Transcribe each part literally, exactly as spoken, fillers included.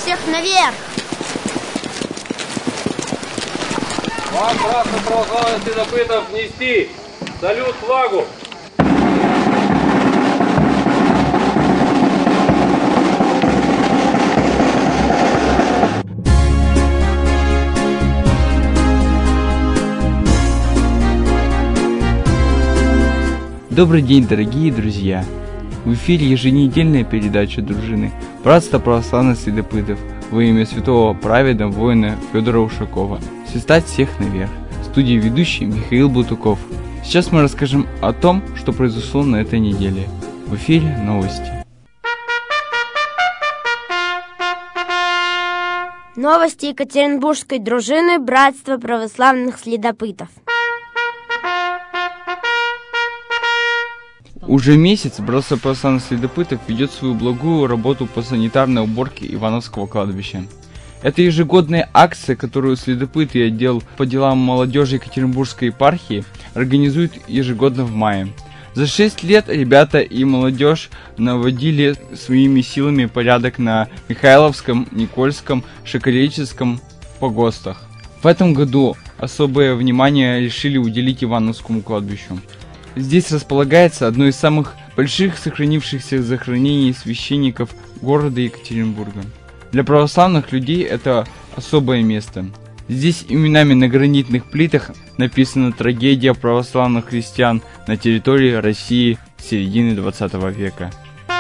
Всех наверх! Вам, красных православных следопытов, нести салют флагу! Добрый день, дорогие друзья! В эфире еженедельная передача дружины «Братство православных следопытов» во имя святого праведного воина Федора Ушакова. Свистать всех наверх. В студии ведущий Михаил Бутуков. Сейчас мы расскажем о том, что произошло на этой неделе. В эфире новости. Новости Екатеринбургской дружины Братства православных следопытов. Уже месяц Братство православных следопытов ведет свою благую работу по санитарной уборке Ивановского кладбища. Это ежегодная акция, которую следопыты и отдел по делам молодежи Екатеринбургской епархии организуют ежегодно в мае. За шесть лет ребята и молодежь наводили своими силами порядок на Михайловском, Никольском, Шакалеческом погостах. В этом году особое внимание решили уделить Ивановскому кладбищу. Здесь располагается одно из самых больших сохранившихся захоронений священников города Екатеринбурга. Для православных людей это особое место. Здесь именами на гранитных плитах написана трагедия православных христиан на территории России середины двадцатого века.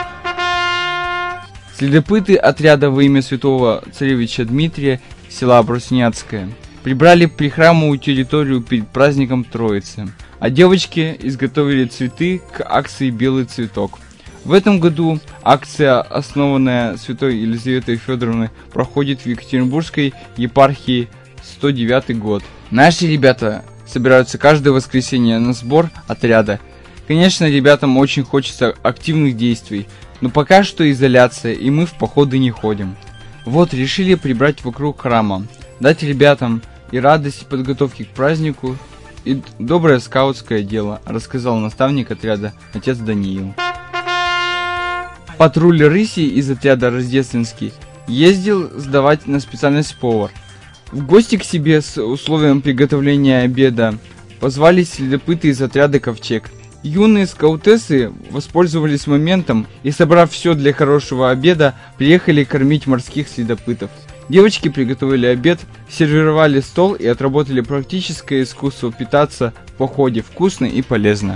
Следопыты отряда во имя святого царевича Дмитрия села Брусняцкое прибрали прихрамовую территорию перед праздником Троицы, а девочки изготовили цветы к акции «Белый цветок». В этом году акция, основанная святой Елизаветой Федоровной, проходит в Екатеринбургской епархии сто девятый год. Наши ребята собираются каждое воскресенье на сбор отряда. Конечно, ребятам очень хочется активных действий, но пока что изоляция, и мы в походы не ходим. Вот, решили прибрать вокруг храма, дать ребятам и радость подготовки к празднику, и доброе скаутское дело, рассказал наставник отряда отец Даниил. Патруль рыси из отряда Рождественский ездил сдавать на специальность повар. В гости к себе с условием приготовления обеда позвали следопыты из отряда Ковчег. Юные скаутессы воспользовались моментом и, собрав все для хорошего обеда, приехали кормить морских следопытов. Девочки приготовили обед, сервировали стол и отработали практическое искусство питаться в походе вкусно и полезно.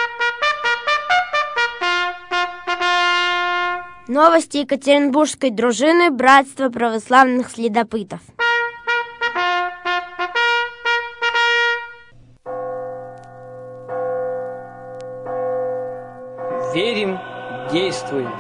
Новости Екатеринбургской дружины Братства православных следопытов. Верим, действуем.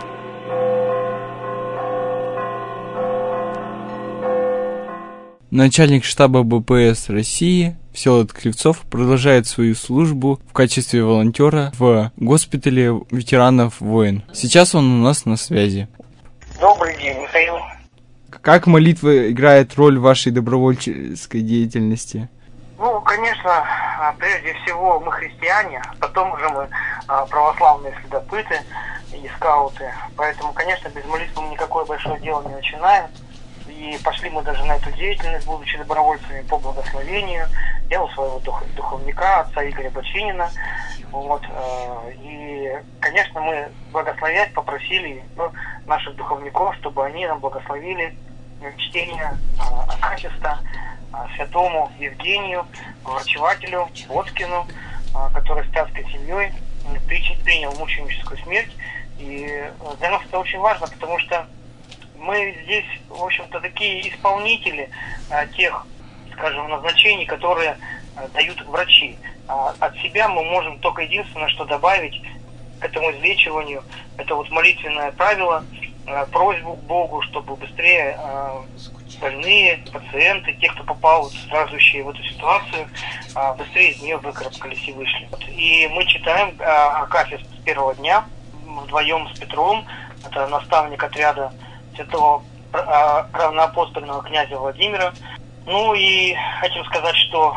Начальник штаба Бэ Пэ Эс России Всеволод Кривцов продолжает свою службу в качестве волонтера в госпитале ветеранов войн. Сейчас он у нас на связи. Добрый день, Михаил. Как молитва играет роль в вашей добровольческой деятельности? Ну, конечно, прежде всего мы христиане, потом уже мы православные следопыты и скауты. Поэтому, конечно, без молитвы мы никакое большое дело не начинаем. И пошли мы даже на эту деятельность, будучи добровольцами по благословению. Я у своего дух, духовника, отца Игоря Бочинина. Вот, э, и, конечно, мы благословять попросили ну, наших духовников, чтобы они нам благословили чтение э, Акафиста э, святому Евгению, врачевателю Водкину, э, который с царской семьей принял мученическую смерть. И для нас это очень важно, потому что мы здесь, в общем-то, такие исполнители а, тех, скажем, назначений, которые а, дают врачи. А, от себя мы можем только единственное, что добавить к этому излечиванию, это вот молитвенное правило, а, просьбу к Богу, чтобы быстрее а, больные, пациенты, те, кто попал, страждущие в эту ситуацию, а, быстрее из нее выкарабкались и вышли. И мы читаем а, Акафист с первого дня вдвоем с Петром, это наставник отряда святого равноапостольного князя Владимира. Ну и хотим сказать, что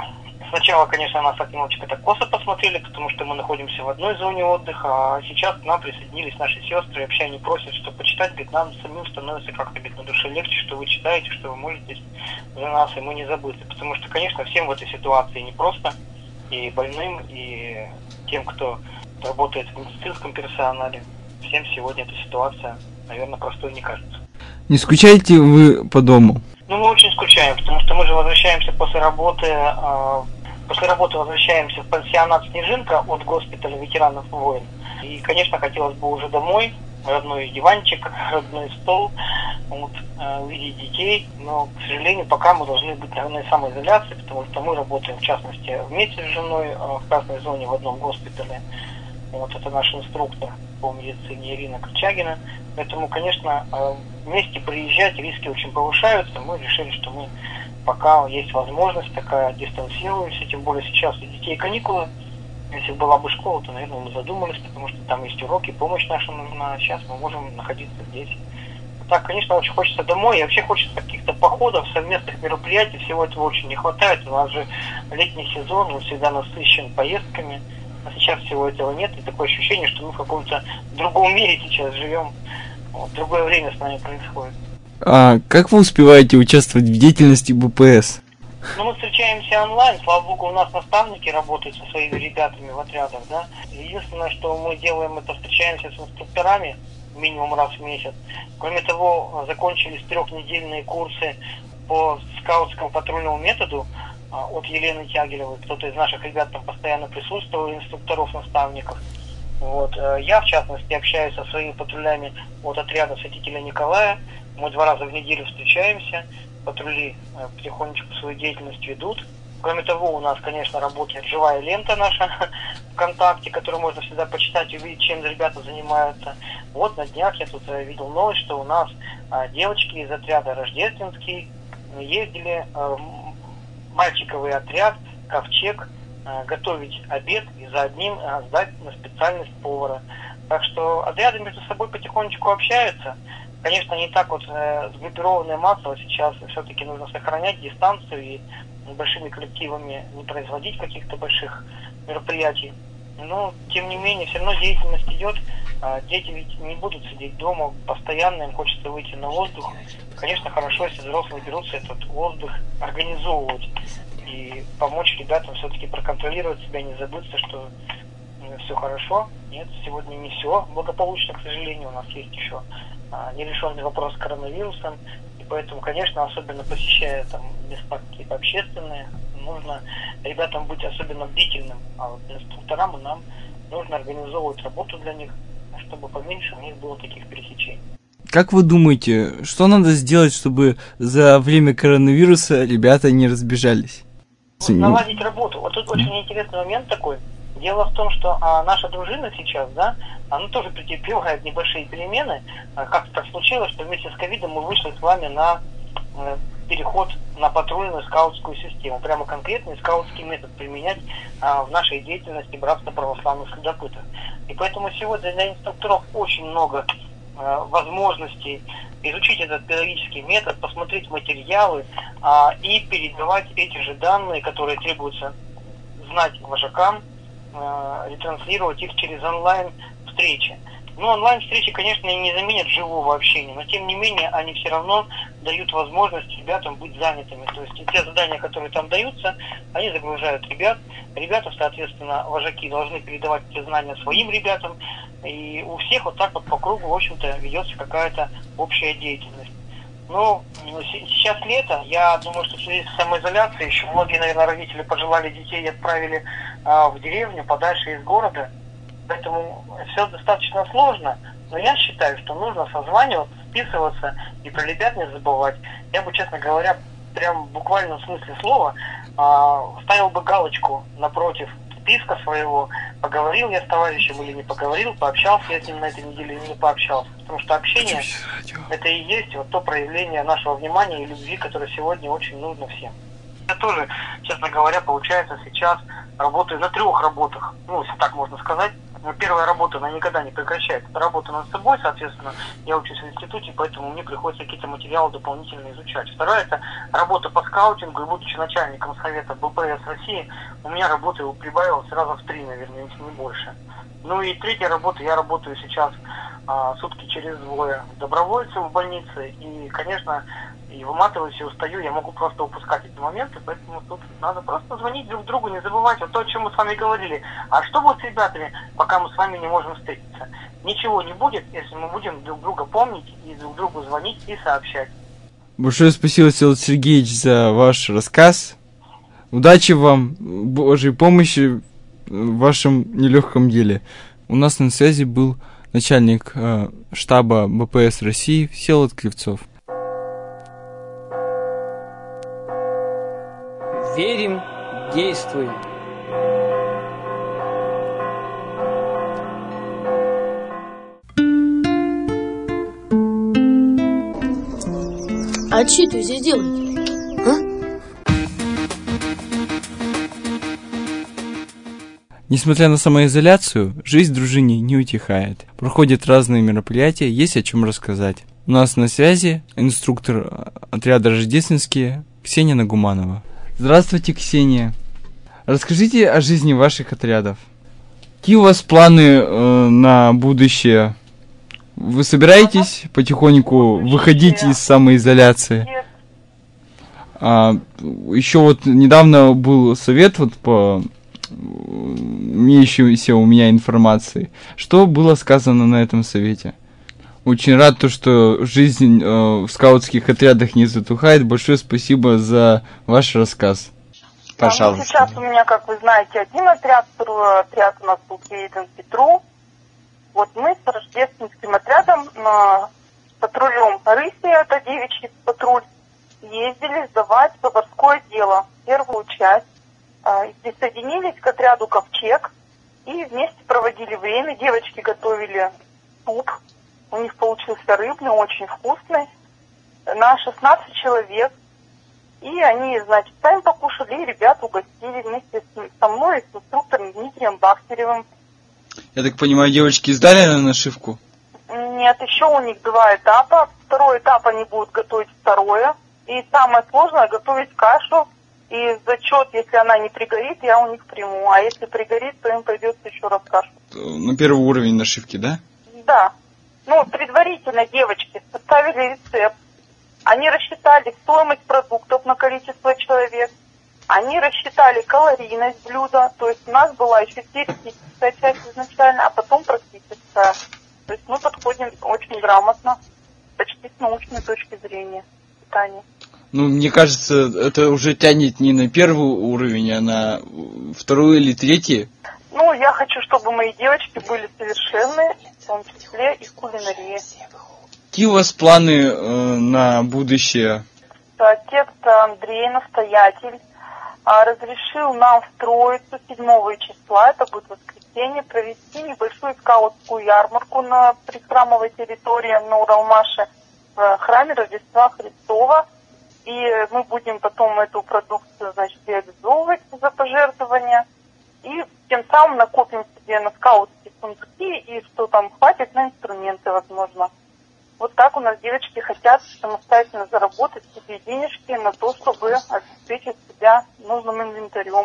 Сначала, конечно, нас так немножечко так косо посмотрели, потому что мы находимся в одной зоне отдыха, а сейчас к нам присоединились наши сестры, и вообще они просят, что почитать, говорит, нам самим становится как-то, говорит, на душе легче, что вы читаете, что вы можете за нас, и мы не забыты. Потому что, конечно, всем в этой ситуации непросто, и больным, и тем, кто работает в медицинском персонале, всем сегодня эта ситуация, наверное, простой не кажется. Не скучаете вы по дому? Ну, мы очень скучаем, потому что мы же возвращаемся после работы, э, после работы возвращаемся в пансионат «Снежинка» от госпиталя ветеранов войн. И, конечно, хотелось бы уже домой, родной диванчик, родной стол, вот, э, увидеть детей. Но, к сожалению, пока мы должны быть на самоизоляции, потому что мы работаем, в частности, вместе с женой э, в красной зоне в одном госпитале. Вот это наш инструктор по медицине Ирина Корчагина. Поэтому, конечно, вместе приезжать риски очень повышаются. Мы решили, что мы пока есть возможность такая, дистанцируемся, тем более сейчас у детей каникулы. Если была бы школа, то, наверное, мы задумались, потому что там есть уроки, помощь наша нужна. Сейчас мы можем находиться здесь. Так, конечно, очень хочется домой, и вообще хочется каких-то походов, совместных мероприятий. Всего этого очень не хватает. У нас же летний сезон, он всегда насыщен поездками. А сейчас всего этого нет, и такое ощущение, что мы в каком-то другом мире сейчас живем. Вот, другое время с нами происходит. А как вы успеваете участвовать в деятельности Бэ Пэ Эс? Ну, мы встречаемся онлайн, слава богу, у нас наставники работают со своими ребятами в отрядах, да. Единственное, что мы делаем, это встречаемся с инструкторами минимум раз в месяц. Кроме того, закончились трехнедельные курсы по скаутскому патрульному методу от Елены Тягелевой. Кто-то из наших ребят там постоянно присутствовал, инструкторов, наставников. Вот. Я, в частности, общаюсь со своими патрулями от отряда святителя Николая. Мы два раза в неделю встречаемся. Патрули потихонечку свою деятельность ведут. Кроме того, у нас, конечно, работает живая лента наша ВКонтакте, которую можно всегда почитать и увидеть, чем ребята занимаются. Вот на днях я тут видел новость, что у нас девочки из отряда Рождественский ездили мальчиковый отряд «Ковчег» э, готовить обед и за одним э, сдать на специальность повара. Так что отряды между собой потихонечку общаются. Конечно, не так вот э, сгруппированная массово. Сейчас все-таки нужно сохранять дистанцию и большими коллективами не производить каких-то больших мероприятий. Но, тем не менее, все равно деятельность идет. Э, дети ведь не будут сидеть дома постоянно, им хочется выйти на воздух. Конечно, хорошо, если взрослые берутся этот воздух организовывать и помочь ребятам все-таки проконтролировать себя, не забыться, что ну, все хорошо. Нет, сегодня не все благополучно, к сожалению. У нас есть еще а, нерешенный вопрос с коронавирусом. И поэтому, конечно, особенно посещая там места какие-то общественные, нужно ребятам быть особенно бдительным. А вот инструкторам и нам нужно организовывать работу для них, чтобы поменьше у них было таких пересечений. Как вы думаете, что надо сделать, чтобы за время коронавируса ребята не разбежались? Наладить работу. Вот тут очень интересный момент такой. Дело в том, что а, наша дружина сейчас, да, она тоже претерпевает небольшие перемены. А, как-то так случилось, что вместе с ковидом мы вышли с вами на э, переход на патрульную скаутскую систему. Прямо конкретный скаутский метод применять а, в нашей деятельности Братства православных следопытов. И поэтому сегодня для инструкторов очень много возможностей изучить этот педагогический метод, посмотреть материалы а, и передавать эти же данные, которые требуется знать вожакам, а, ретранслировать их через онлайн-встречи. Ну, онлайн-встречи, конечно, не заменят живого общения, но тем не менее они все равно дают возможность ребятам быть занятыми. То есть те задания, которые там даются, они загружают ребят. Ребята, соответственно, вожаки должны передавать эти знания своим ребятам. И у всех вот так вот по кругу, в общем-то, ведется какая-то общая деятельность. Ну, сейчас лето, я думаю, что в связи с самоизоляцией еще многие, наверное, родители пожелали детей и отправили а, в деревню, подальше из города. Поэтому все достаточно сложно, но я считаю, что нужно созваниваться, списываться и про ребят не забывать. Я бы, честно говоря, прям в буквальном смысле слова а, ставил бы галочку напротив списка своего, поговорил я с товарищем или не поговорил, пообщался я с ним на этой неделе или не пообщался. Потому что общение — это и есть вот то проявление нашего внимания и любви, которое сегодня очень нужно всем. Я тоже, честно говоря, получается, сейчас работаю на трех работах, ну, если так можно сказать. первая работа, она никогда не прекращается. Это работа над собой, соответственно, я учусь в институте, поэтому мне приходится какие-то материалы дополнительно изучать. Вторая – это работа по скаутингу, и будучи начальником совета БПС России, у меня работы прибавилось раза в три, наверное, если не больше. Ну и третья работа, я работаю сейчас а, сутки через двое добровольцев в больнице, и, конечно, и выматываюсь, и устаю, я могу просто упускать эти моменты, поэтому тут надо просто звонить друг другу, не забывать вот то, о чем мы с вами говорили. А что будет с ребятами, пока мы с вами не можем встретиться? Ничего не будет, если мы будем друг друга помнить и друг другу звонить и сообщать. Большое спасибо, Всеволод Сергеевич, за ваш рассказ. Удачи вам, Божьей помощи в вашем нелегком деле. У нас на связи был начальник э, штаба БПС России Всеволод Клевцов. Верим, действуем. А что это здесь делаете? А? Несмотря на самоизоляцию, жизнь в дружине не утихает. Проходят разные мероприятия, есть о чем рассказать. У нас на связи инструктор отряда «Рождественские» Ксения Нагуманова. Здравствуйте, Ксения. Расскажите о жизни ваших отрядов. Какие у вас планы э, на будущее? Вы собираетесь потихоньку выходить из самоизоляции? А, еще вот недавно был совет вот по имеющейся у меня информации. Что было сказано на этом совете? Очень рад, то, что жизнь э, в скаутских отрядах не затухает. Большое спасибо за ваш рассказ. Пожалуйста. Ну, сейчас у меня, как вы знаете, один отряд, второй отряд у нас был передан Петру. Вот мы с рождественским отрядом на патрулем Рыси, это девичий патруль, ездили сдавать поварское дело, первую часть. И присоединились к отряду Ковчег и вместе проводили время. Девочки готовили суп. У них получился рыбный, очень вкусный. На шестнадцать человек. И они, значит, сами покушали, и ребят угостили вместе со мной и с инструктором Дмитрием Бахтеревым. Я так понимаю, девочки сдали на нашивку? Нет, еще у них два этапа. Второй этап они будут готовить второе. И самое сложное — готовить кашу. И зачет, если она не пригорит, я у них приму. А если пригорит, то им придется еще раз кашу. На первый уровень нашивки, да? Да. Ну, предварительно девочки составили рецепт. Они рассчитали стоимость продуктов на количество человек. Они рассчитали калорийность блюда. То есть у нас была еще теоретическая часть изначально, а потом практическая. То есть мы подходим очень грамотно, почти с научной точки зрения питания. Ну, мне кажется, это уже тянет не на первый уровень, а на второй или третий. Ну, я хочу, чтобы мои девочки были совершенны, в том числе и в кулинарии. Какие у вас планы э, на будущее? Отец Андрей, настоятель, разрешил нам в Троицу седьмого числа, это будет воскресенье, провести небольшую скаутскую ярмарку на прихрамовой территории на Уралмаше в храме Рождества Христова. И мы будем потом эту продукцию, значит, реализовывать за пожертвования. И тем самым накопим себе на скаутские сундуки, и что там хватит на инструменты, возможно. Вот так у нас девочки хотят самостоятельно заработать себе денежки на то, чтобы обеспечить себя нужным инвентарем.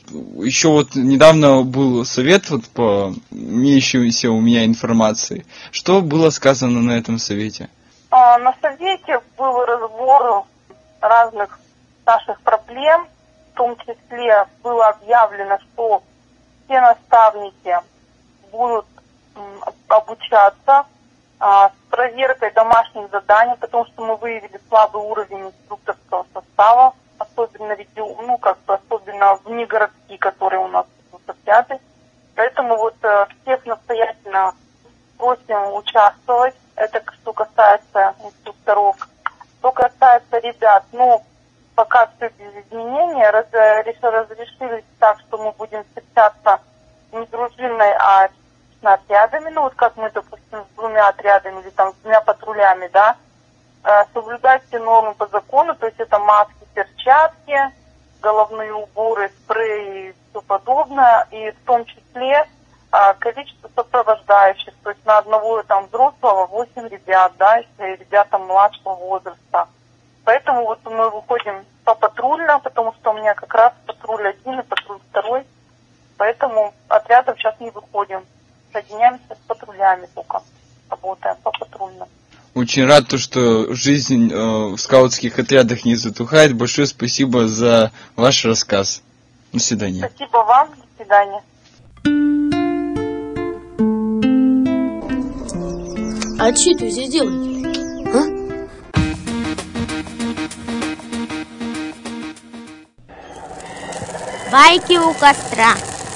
Еще вот недавно был совет вот по имеющейся у меня информации. Что было сказано на этом совете? А, на совете был разбор разных наших проблем, в том числе было объявлено, что все наставники будут м, обучаться а, с проверкой домашних заданий, потому что мы выявили слабый уровень инструкторского состава, особенно, ну, как бы, особенно внегородские, которые у нас отряды. Поэтому вот э, всех настоятельно просим участвовать. Это что касается инструкторов. Что касается ребят, ну, пока все без изменений, раз, разрешили так, что мы будем встречаться не дружиной, а с отрядами, ну, вот как мы, допустим, с двумя отрядами или там с двумя патрулями, да, соблюдать все нормы по закону, то есть это маски, перчатки, головные уборы, спреи и все подобное, и в том числе а, количество сопровождающих, то есть на одного там взрослого восемь ребят, да, если ребята младшего возраста. Поэтому вот мы выходим по патрульно, потому что у меня как раз патруль один и патруль второй, поэтому отрядом сейчас не выходим, соединяемся с патрулями только, работаем по патрульно. Очень рад, то, что жизнь э, в скаутских отрядах не затухает. Большое спасибо за ваш рассказ. До свидания. Спасибо вам, до свидания. А что это вы здесь делаете? А? Байки у костра.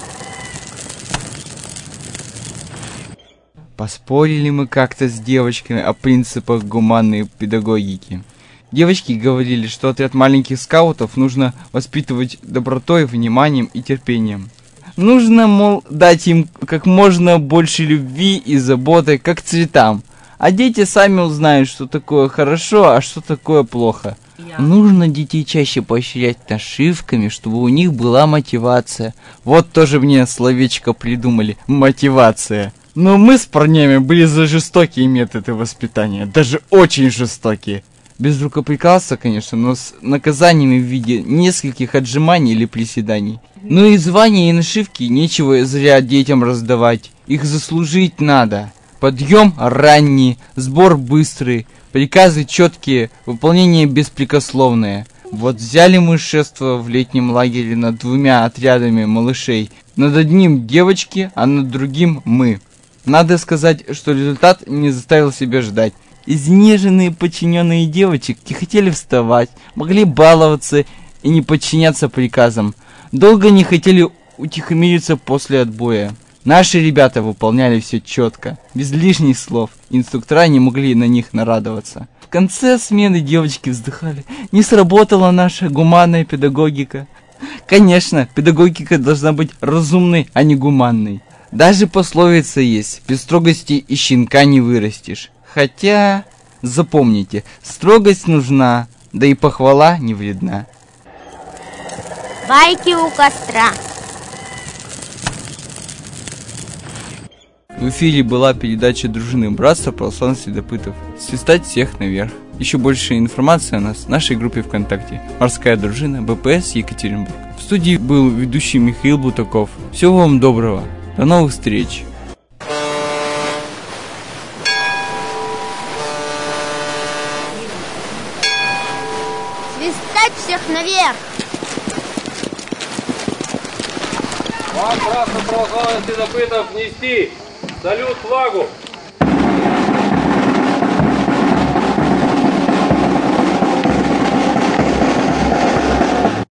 Поспорили мы как-то с девочками о принципах гуманной педагогики. Девочки говорили, что отряд маленьких скаутов нужно воспитывать добротой, вниманием и терпением. Нужно, мол, дать им как можно больше любви и заботы, как цветам. А дети сами узнают, что такое хорошо, а что такое плохо. Нужно детей чаще поощрять нашивками, чтобы у них была мотивация. Вот тоже мне словечко придумали. Мотивация. Но мы с парнями были за жестокие методы воспитания. Даже очень жестокие. Без рукоприкладства, конечно, но с наказаниями в виде нескольких отжиманий или приседаний. Ну и звания и нашивки нечего зря детям раздавать. Их заслужить надо. Подъем ранний, сбор быстрый, приказы четкие, выполнение беспрекословное. Вот взяли мы шефство в летнем лагере над двумя отрядами малышей. Над одним девочки, а над другим мы. Надо сказать, что результат не заставил себя ждать. Изнеженные подчиненные девочек не хотели вставать, могли баловаться и не подчиняться приказам. Долго не хотели утихомириться после отбоя. Наши ребята выполняли все четко, без лишних слов. Инструктора не могли на них нарадоваться. В конце смены девочки вздыхали. Не сработала наша гуманная педагогика. Конечно, педагогика должна быть разумной, а не гуманной. Даже пословица есть: без строгости и щенка не вырастешь. Хотя, запомните, строгость нужна, да и похвала не вредна. Байки у костра. В эфире была передача дружины братства православных следопытов. Свистать всех наверх. Еще больше информации о нас в нашей группе ВКонтакте. Морская дружина БПС Екатеринбург. В студии был ведущий Михаил Бутаков. Всего вам доброго. До новых встреч. Свистать всех наверх. Вам, братство православных следопытов, нести салют флагу.